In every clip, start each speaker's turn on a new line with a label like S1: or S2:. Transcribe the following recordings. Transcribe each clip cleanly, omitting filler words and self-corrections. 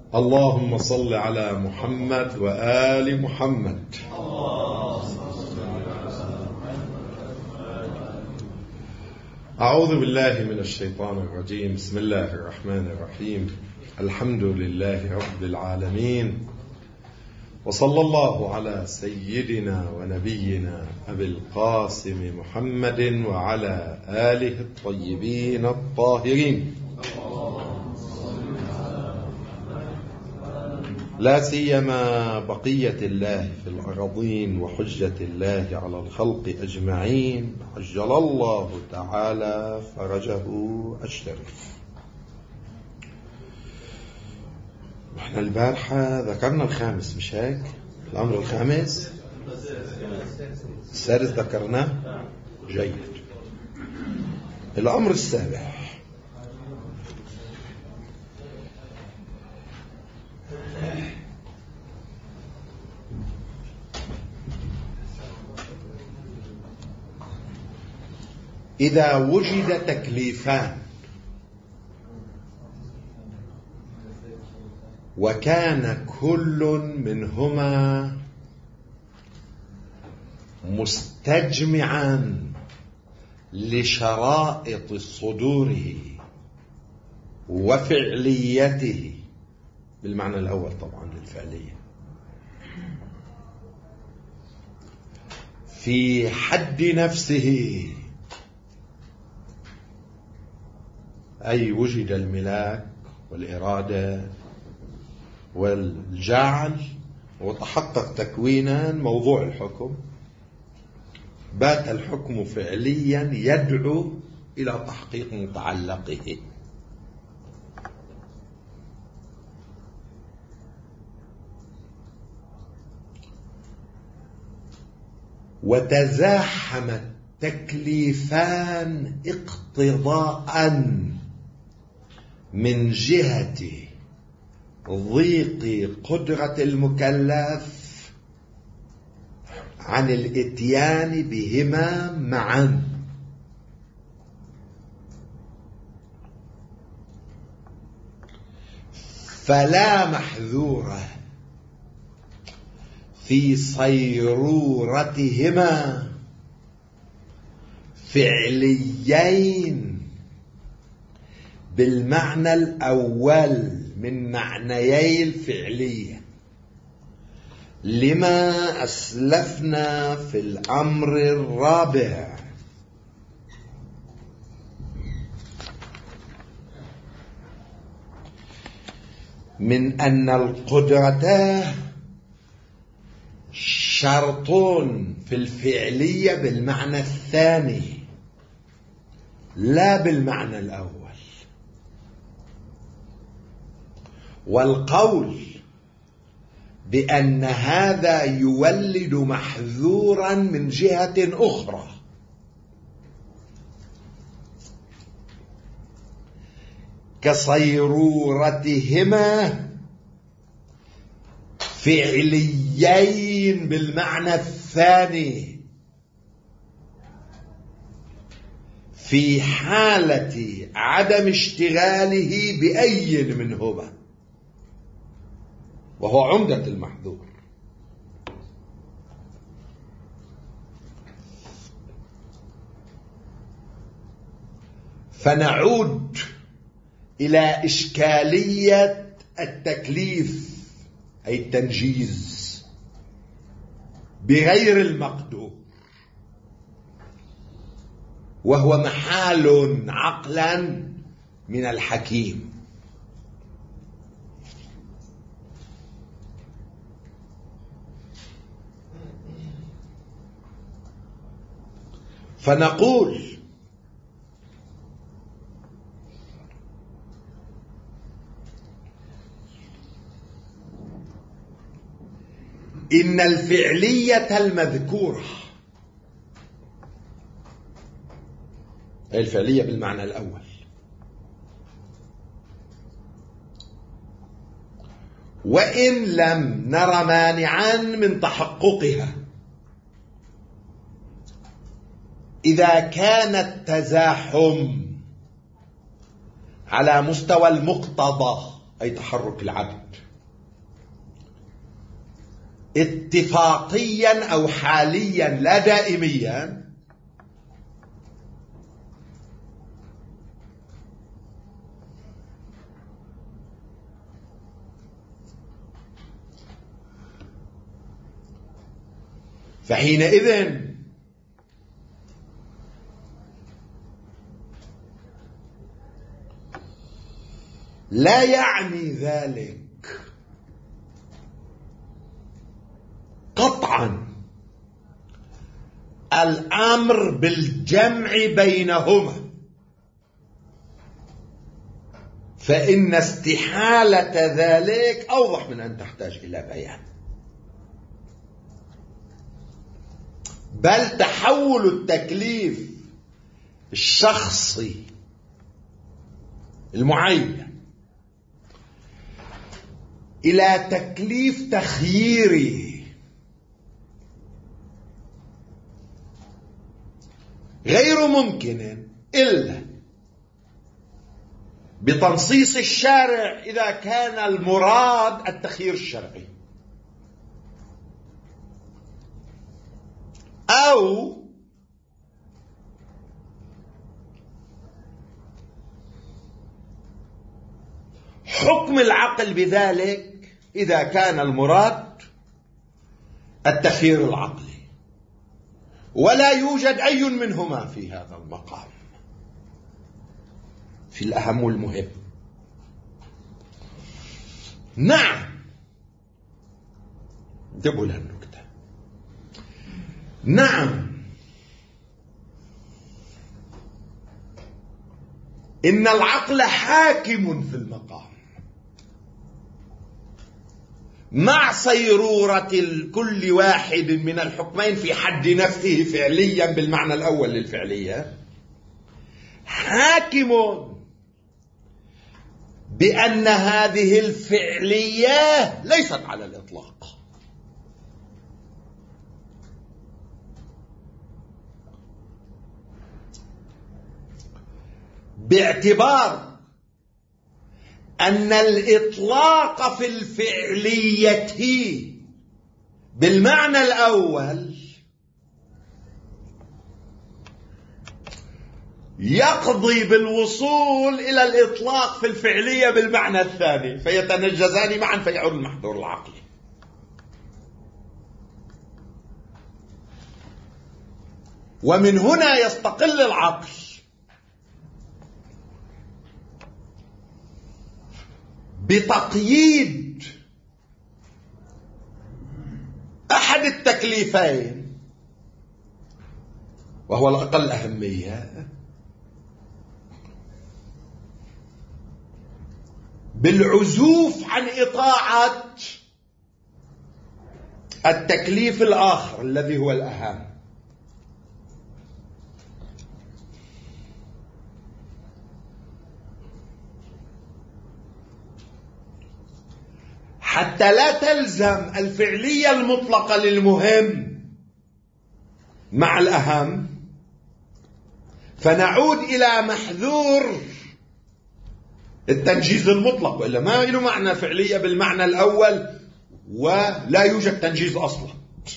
S1: اللهم صل على محمد وآل محمد. أعوذ بالله من الشيطان الرجيم. بسم الله الرحمن الرحيم. الحمد لله رب العالمين، وصلى الله على سيدنا ونبينا أبي القاسم محمد وعلى آله الطيبين الطاهرين، لا سيما بقية الله في الأرضين وحجة الله على الخلق أجمعين، عجل الله تعالى فرجه الشريف. احنا البارحة ذكرنا الخامس، مش هيك؟ الأمر الخامس، السادس ذكرناه. جيد. الأمر السابع، إذا وجد تكليفان وكان كل منهما مستجمعا لشرائط صدوره وفعليته، بالمعنى الأول طبعا للفعلية، في حد نفسه، أي وجد الملاك والإرادة والجعل وتحقق تكوينا موضوع الحكم، بات الحكم فعليا يدعو إلى تحقيق متعلقه. وتزاحم التكليفان اقتضاء من جهة ضيق قدرة المكلف عن الاتيان بهما معا، فلا محذور في صيرورتهما فعليين بالمعنى الأول من معنيي الفعلية، لما أسلفنا في الأمر الرابع، من أن القدرة شرط في الفعلية بالمعنى الثاني لا بالمعنى الأول. والقول بأن هذا يولد محذورا من جهة أخرى كصيرورتهما فعليين بالمعنى الثاني في حالة عدم اشتغاله بأي منهما، وهو عمدة المحذور. فنعود إلى إشكالية التكليف، أي التنجيز بغير المقدور، وهو محال عقلا من الحكيم. فنقول إن الفعلية المذكورة، الفعلية بالمعنى الأول، وإن لم نر مانعا من تحققها، إذا كان التزاحم على مستوى المقتضى أي تحرك العبد، اتفاقيا أو حاليا لا دائميا، فحينئذ لا يعني ذلك قطعا الأمر بالجمع بينهما، فإن استحالة ذلك أوضح من أن تحتاج إلى بيان، بل تحول التكليف الشخصي المعين إلى تكليف تخييري غير ممكن إلا بتنصيص الشارع إذا كان المراد التخيير الشرعي، أو حكم العقل بذلك إذا كان المراد التخيير العقلي، ولا يوجد أي منهما في هذا المقام في الأهم والمهم. نعم، انتبهوا لهالنكتة. نعم، إن العقل حاكم في المقام مع صيرورة كل واحد من الحكمين في حد نفسه فعليا بالمعنى الأول للفعلية، حاكم بأن هذه الفعلية ليست على الإطلاق، باعتبار أن الإطلاق في الفعلية بالمعنى الأول يقضي بالوصول إلى الإطلاق في الفعلية بالمعنى الثاني، فيتنجزان معا فيعود المحظور العقلي. ومن هنا يستقل العقل بتقييد أحد التكليفين وهو الأقل أهمية بالعزوف عن إطاعة التكليف الآخر الذي هو الأهم، حتى لا تلزم الفعلية المطلقة للمهم مع الأهم، فنعود إلى محذور التنجيز المطلق، وإلا ما له معنى فعلية بالمعنى الأول ولا يوجد تنجيز أصلا.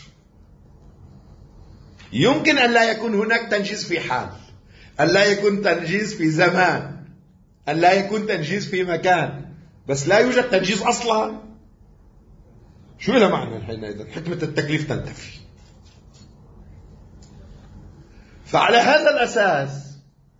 S1: يمكن أن لا يكون هناك تنجيز في حال، أن لا يكون تنجيز في زمان، أن لا يكون تنجيز في مكان، بس لا يوجد تنجيز أصلا. شو له معنى حينئذ؟ حكمة التكليف تنتفي. فعلى هذا الأساس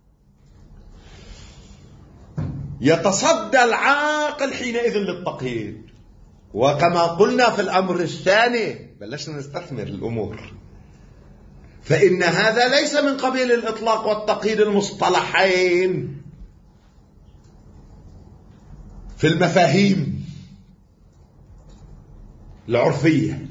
S1: يتصدى العاقل حينئذ للتقييد، وكما قلنا في الأمر الثاني بلشنا نستثمر الأمور، فإن هذا ليس من قبيل الإطلاق والتقييد المصطلحين في المفاهيم العرفية،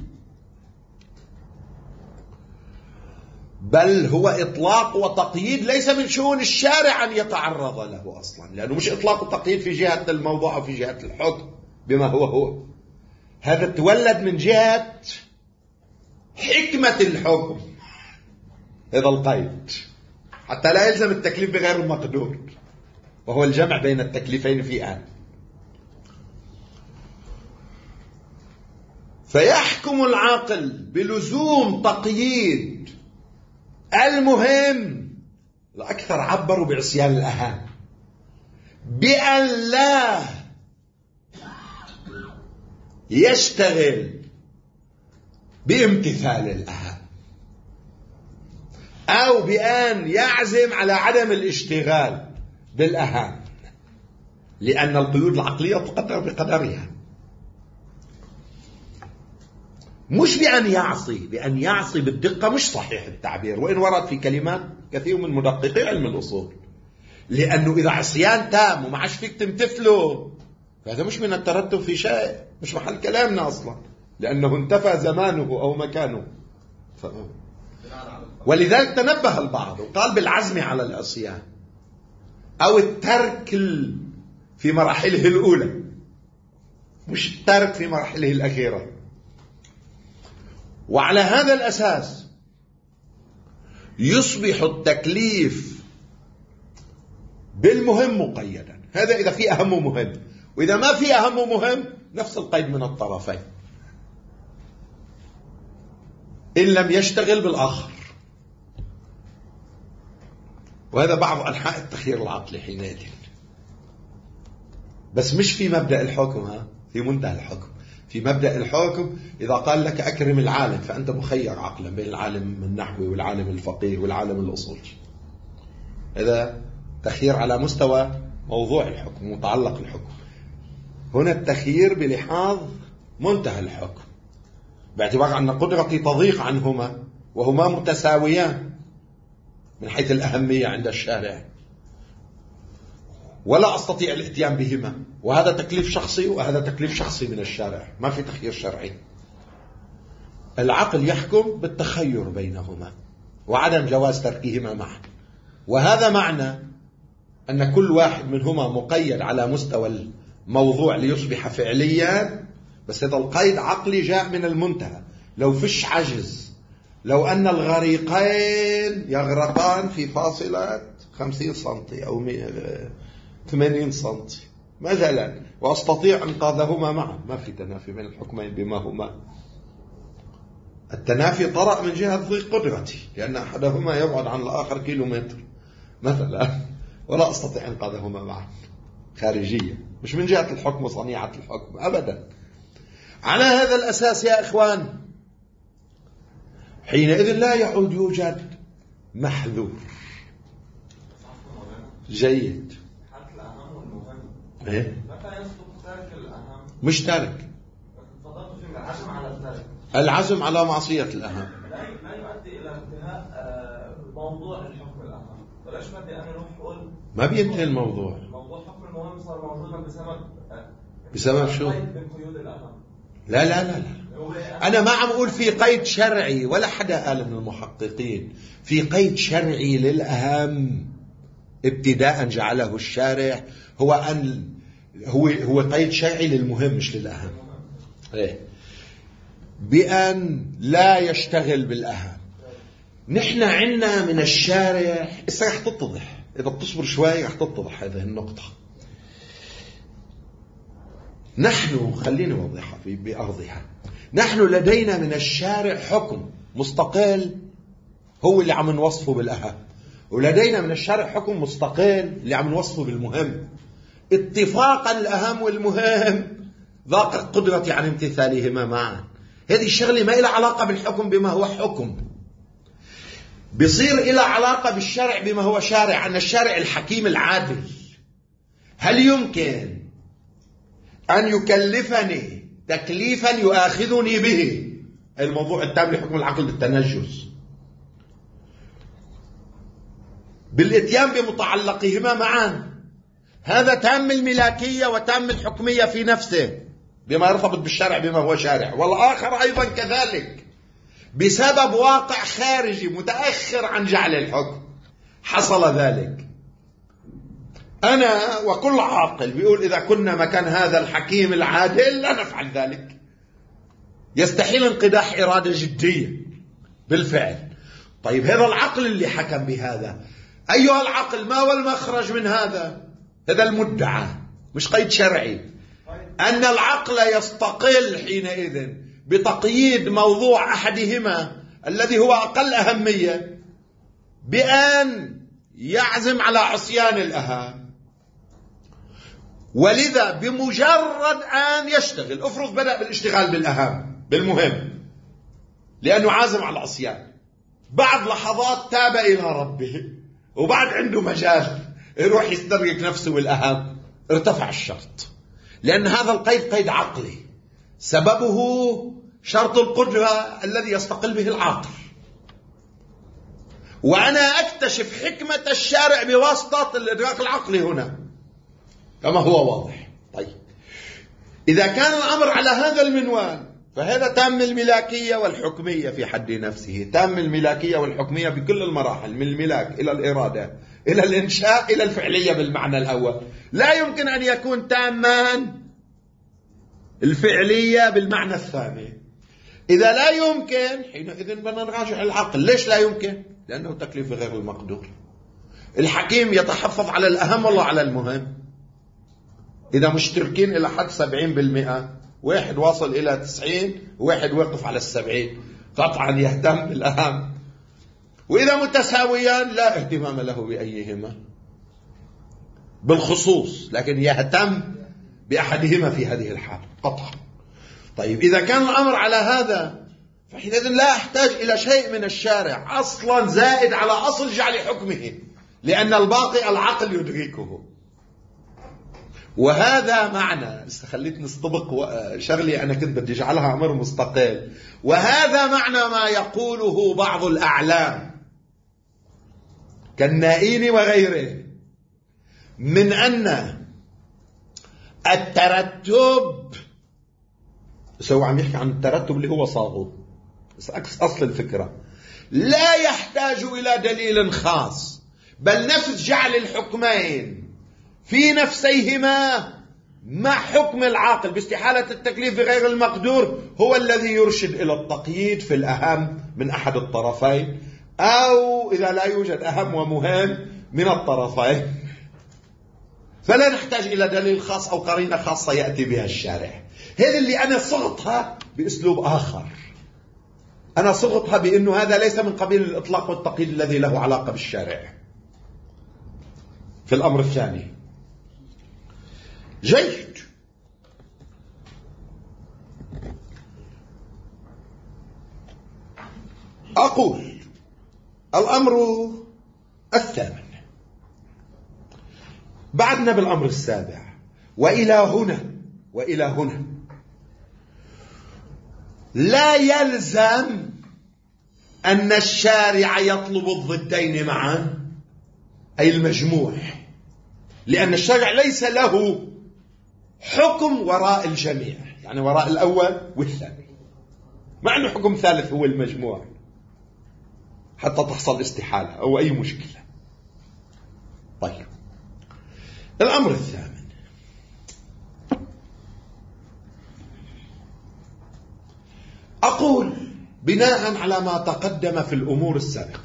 S1: بل هو إطلاق وتقييد ليس من شؤون الشارع أن يتعرض له أصلا، لأنه مش إطلاق وتقييد في جهة الموضوع أو في جهة الحكم بما هو، هذا تولد من جهة حكمة الحكم، هذا القيد، حتى لا يلزم التكليف بغير المقدور، وهو الجمع بين التكليفين في آن. فيحكم العاقل بلزوم تقييد المهم. الأكثر عبروا بعصيان الأهم، بأن لا يشتغل بامتثال الأهم، أو بأن يعزم على عدم الاشتغال بالأهم، لأن القيود العقلية تقدر بقدرها. مش بأن يعصي بالدقة، مش صحيح التعبير، وإن ورد في كلمات كثير من مدققي علم الأصول، لأنه إذا عصيان تام وما عادش فيك تمتثله فهذا مش من الترتب في شيء، مش محل كلامنا أصلا، لأنه انتفى زمانه أو مكانه. ولذلك تنبه البعض وقال بالعزم على العصيان أو الترك في مراحله الأولى، مش الترك في مراحله الأخيرة. وعلى هذا الأساس يصبح التكليف بالمهم مقيدا. هذا إذا في أهم مهم، وإذا ما في أهم مهم نفس القيد من الطرفين، إن لم يشتغل بالآخر. وهذا بعض أنحاء التخيير العقلي حينئذ، بس مش في مبدأ الحكم، في منتهى الحكم. في مبدأ الحكم إذا قال لك أكرم العالم فأنت مخير عقلا بين العالم النحوي والعالم الفقيه والعالم الأصولي. هذا تخيير على مستوى موضوع الحكم متعلق الحكم. هنا التخيير بلحاظ منتهى الحكم، باعتبار أن قدرتي تضيق عنهما وهما متساويان من حيث الأهمية عند الشارع، ولا أستطيع الاتيان بهما، وهذا تكليف شخصي وهذا تكليف شخصي من الشارع، ما في تخيير شرعي. العقل يحكم بالتخير بينهما وعدم جواز تركهما معا، وهذا معنى أن كل واحد منهما مقيد على مستوى الموضوع ليصبح فعليا، بس هذا القيد عقلي جاء من المنتهى. لو فيش عجز، لو أن الغريقين يغرقان في فاصلة 50 سنتي أو 80 سنتي مثلا، وأستطيع أنقاذهما معا، ما في تنافي بين الحكمين بما هما. التنافي طرأ من جهة ضيق قدرتي، لأن أحدهما يبعد عن الآخر كيلومتر مثلا، ولا أستطيع أنقاذهما معا خارجية، مش من جهة الحكم وصنيعة الحكم أبدا. على هذا الأساس يا إخوان حينئذ لا يعود يوجد محذور. جيد.
S2: حتى الأهم والمهم.
S1: إيه؟
S2: متى يصدق ترك الأهم؟
S1: مش ترك.
S2: فضلت في العزم على الترك.
S1: العزم على معصية الأهم.
S2: لا يؤدي إلى انتهاء موضوع الحكم الأهم. فلاش بدي أنا نروح أقول.
S1: ما بينتهي الموضوع.
S2: موضوع الحكم المهم صار موجودا
S1: بسبب شو؟
S2: من قيود الأهم.
S1: لا لا لا لا. أنا ما عم أقول في قيد شرعي، ولا حدا قال من المحققين في قيد شرعي للأهم ابتداء جعله الشارع، هو أن هو قيد شرعي للمهم مش للأهم. إيه؟ بأن لا يشتغل بالأهم. نحن عنا من الشارع، إذا رح تتضح، إذا بتصبر شوي رح تتضح هذه النقطة. نحن خليني أوضحها بأرضها. نحن لدينا من الشارع حكم مستقل هو اللي عم نوصفه بالأهم، ولدينا من الشارع حكم مستقل اللي عم نوصفه بالمهم. اتفاقا الأهم والمهم ضاق قدرتي عن امتثالهما معا. هذه الشغلة ما إلها علاقة بالحكم بما هو حكم، بصير إلها علاقة بالشرع بما هو شارع. أن الشارع الحكيم العادل هل يمكن أن يكلفني تكليفا يؤاخذني به؟ الموضوع التام لحكم العقل بالتنجس، بالاتيان بمتعلقهما معا. هذا تام الملاكية وتام الحكمية في نفسه بما يرتبط بالشرع بما هو شارع، والآخر أيضا كذلك بسبب واقع خارجي متأخر عن جعل الحكم حصل ذلك. أنا وكل عاقل بيقول إذا كنا مكان هذا الحكيم العادل لا نفعل ذلك، يستحيل انقداح إرادة جدية بالفعل. طيب هذا العقل اللي حكم بهذا، أيها العقل ما هو المخرج من هذا؟ هذا المدعى مش قيد شرعي، أن العقل يستقل حينئذ بتقييد موضوع أحدهما الذي هو أقل أهمية بأن يعزم على عصيان الأهم، ولذا بمجرد أن يشتغل، افرض بدأ بالاشتغال بالأهم بالمهم لأنه عازم على العصيان، بعد لحظات تاب إلى ربه وبعد عنده مجال يروح يستدرك نفسه بالأهم، ارتفع الشرط، لأن هذا القيد قيد عقلي سببه شرط القدرة الذي يستقل به العاقل. وأنا أكتشف حكمة الشارع بواسطة الإدراك العقلي هنا كما هو واضح. طيب إذا كان الأمر على هذا المنوال فهذا تام الملاكية والحكمية في حد نفسه، تام الملاكية والحكمية بكل المراحل، من الملاك إلى الإرادة إلى الإنشاء إلى الفعلية بالمعنى الأول. لا يمكن أن يكون تاما الفعلية بالمعنى الثاني. إذا لا يمكن حينئذ بدنا نراجع العقل. ليش لا يمكن؟ لأنه تكليف غير المقدور. الحكيم يتحفظ على الأهم والله على المهم. إذا مشتركين إلى حد 70%، واحد واصل إلى 90 وواحد واقف على 70، قطعا يهتم بالأهم. وإذا متساويان لا اهتمام له بأيهما بالخصوص، لكن يهتم بأحدهما في هذه الحال قطعا. طيب إذا كان الأمر على هذا فحينئذ لا أحتاج إلى شيء من الشارع أصلا زائد على أصل جعل حكمه، لأن الباقي العقل يدركه. وهذا معنى، خليتني استبق شغلي أنا كنت بدي أجعلها أمر مستقل، وهذا معنى ما يقوله بعض الأعلام كالنائين وغيره من أن الترتب، سوى عم يحكي عن الترتب اللي هو صاغوت، أصل الفكرة لا يحتاج إلى دليل خاص، بل نفس جعل الحكمين في نفسيهما مع حكم العاقل باستحالة التكليف بغير المقدور هو الذي يرشد إلى التقييد في الأهم من أحد الطرفين، أو إذا لا يوجد أهم ومهم من الطرفين فلا نحتاج إلى دليل خاص أو قرينة خاصة يأتي بها الشارع. هذا اللي أنا صغتها بأسلوب آخر، أنا صغتها بأنه هذا ليس من قبيل الإطلاق والتقييد الذي له علاقة بالشارع. في الأمر الثاني جيد، أقول الأمر الثامن، بعدنا بالأمر السابع، وإلى هنا لا يلزم أن الشارع يطلب الضدين معا، أي المجموع، لأن الشارع ليس له حكم وراء الجميع، يعني وراء الأول والثاني، مع أنه حكم ثالث هو المجموع حتى تحصل استحالة أو أي مشكلة. طيب الأمر الثامن، أقول بناء على ما تقدم في الأمور السابقة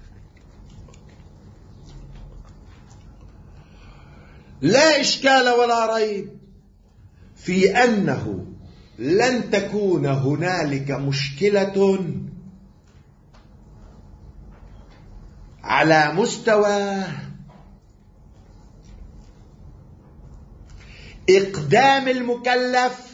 S1: لا إشكال ولا ريب في أنه لن تكون هنالك مشكلة على مستوى إقدام المكلف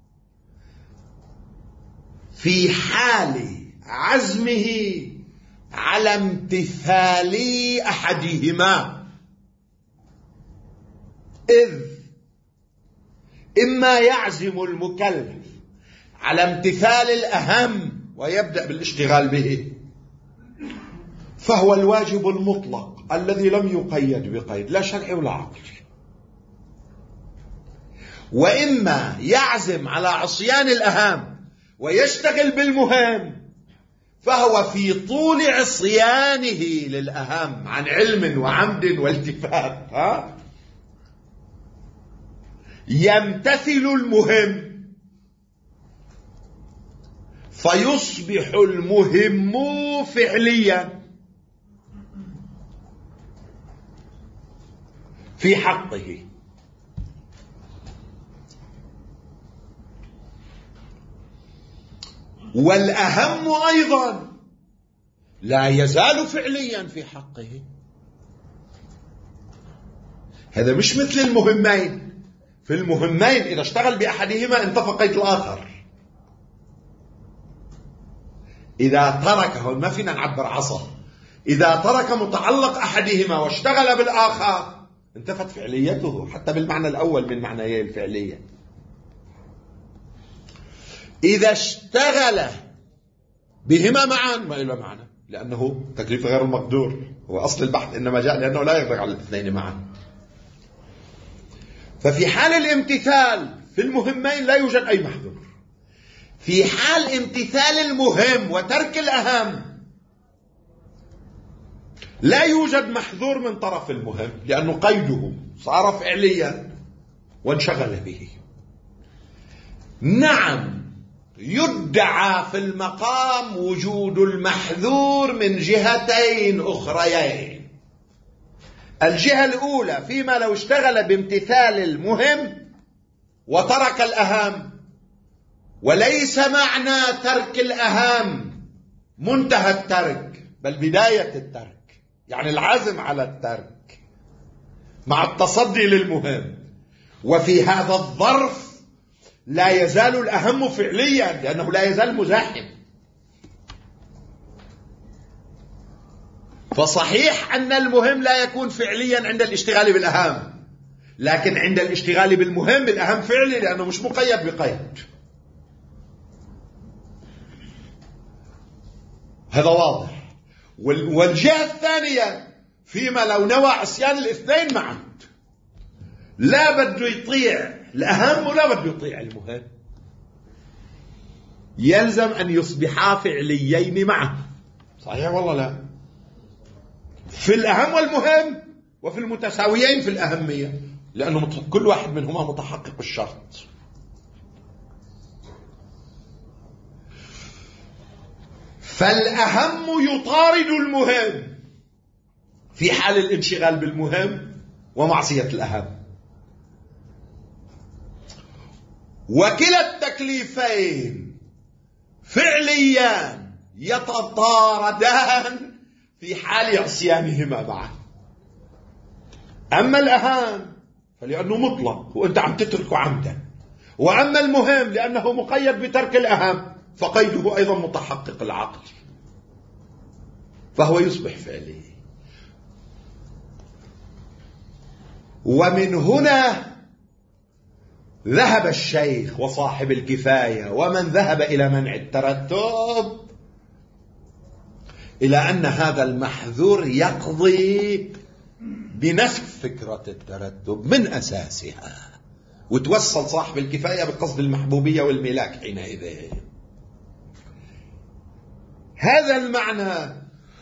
S1: في حال عزمه على امتثال أحدهما، إذ إما يعزم المكلف على امتثال الأهم ويبدأ بالاشتغال به فهو الواجب المطلق الذي لم يقيد بقيد لا شرعي ولا عقلي، وإما يعزم على عصيان الأهم ويشتغل بالمهم فهو في طول عصيانه للأهم عن علم وعمد والتفات يمتثل المهم فيصبح المهم فعليا في حقه. والأهم أيضا لا يزال فعليا في حقه. هذا مش مثل المهمين. في المهمين إذا اشتغل بأحدهما انطفى قيد الآخر. إذا تركه، ما فينا نعبر عصا، إذا ترك متعلق أحدهما واشتغل بالآخر انتفت فعليته حتى بالمعنى الأول من معنيي الفعلية. إذا اشتغل بهما معا ما إلا معنى، لأنه تكليف غير المقدور. هو أصل البحث إنما جاء لأنه لا يقدر على الاثنين معا. ففي حال الامتثال في المهمين لا يوجد أي محذور. في حال امتثال المهم وترك الأهم لا يوجد محذور من طرف المهم، لأنه قيده صار فعليا وانشغل به. نعم، يدعى في المقام وجود المحذور من جهتين أخريين. الجهة الأولى فيما لو اشتغل بامتثال المهم وترك الأهم، وليس معنى ترك الأهم منتهى الترك بل بداية الترك، يعني العزم على الترك مع التصدي للمهم. وفي هذا الظرف لا يزال الأهم فعليا لأنه لا يزال مزاحم. فصحيح أن المهم لا يكون فعليا عند الاشتغال بالأهم، لكن عند الاشتغال بالمهم الأهم فعلي لأنه مش مقيد بقيد. هذا واضح. والجهة الثانية فيما لو نوى عصيان الاثنين معا، لا بده يطيع الأهم ولا بده يطيع المهم، يلزم أن يصبحا فعليين معا. صحيح والله لا؟ في الأهم والمهم وفي المتساويين في الأهمية، لأنه كل واحد منهما متحقق الشرط. فالأهم يطارد المهم في حال الانشغال بالمهم ومعصية الأهم. وكلا التكليفين فعليا يتطاردان في حال عصيانهما معا. أما الأهم فلأنه مطلق وأنت عم تتركه عمدا، وأما المهم لأنه مقيد بترك الأهم فقيده أيضا متحقق العقل، فهو يصبح فعلي. ومن هنا ذهب الشيخ وصاحب الكفاية ومن ذهب إلى منع الترتب إلى أن هذا المحذور يقضي بنسف فكرة الترتب من أساسها، وتوصل صاحب الكفاية بقصد المحبوبية والملاك حينئذ. هذا المعنى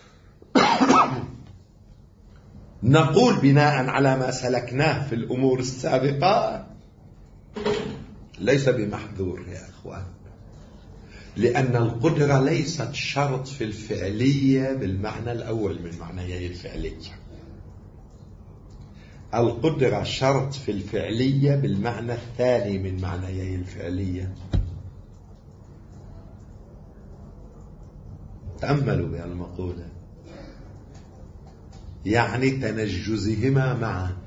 S1: نقول بناء على ما سلكناه في الأمور السابقة ليس بمحذور يا أخوان، لأن القدرة ليست شرط في الفعلية بالمعنى الأول من معنيي الفعلية. القدرة شرط في الفعلية بالمعنى الثاني من معنيي الفعلية. تأملوا بهالمقولة، يعني تنجزهما معا.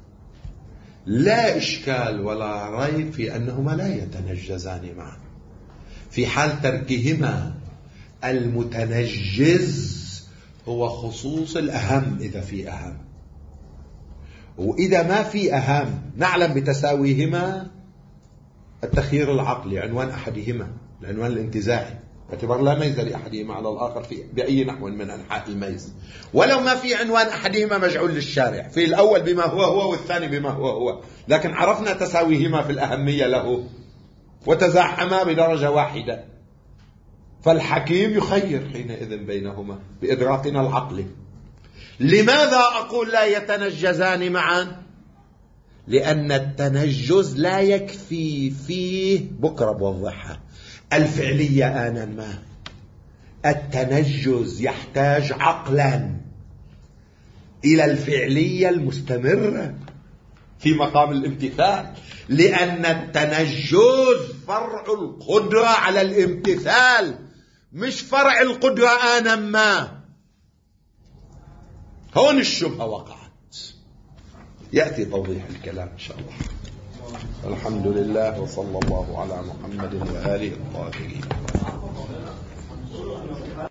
S1: لا إشكال ولا ريب في أنهما لا يتنجزان معا. في حال تركهما المتنجز هو خصوص الأهم إذا في أهم، وإذا ما في أهم نعلم بتساويهما التخيير العقلي عنوان أحدهما، العنوان الانتزاعي، باعتبار لا ميز لأحدهما على الآخر بأي نحو من أنحاء الميز، ولو ما في عنوان أحدهما مجعول للشارع، في الأول بما هو هو والثاني بما هو هو، لكن عرفنا تساويهما في الأهمية له وتزاحما بدرجة واحدة، فالحكيم يخير حينئذ بينهما بإدراكنا العقلي. لماذا أقول لا يتنجزان معا؟ لأن التنجز لا يكفي فيه بكرة بوضحها الفعلية آنا ما. التنجز يحتاج عقلا إلى الفعلية المستمرة، في مقام الامتثال، لأن التنجز فرع القدرة على الامتثال، مش فرع القدرة آنا ما. هون الشبهة وقعت. يأتي توضيح الكلام إن شاء الله. الحمد لله وصلى الله على محمد وآله الطاهرين.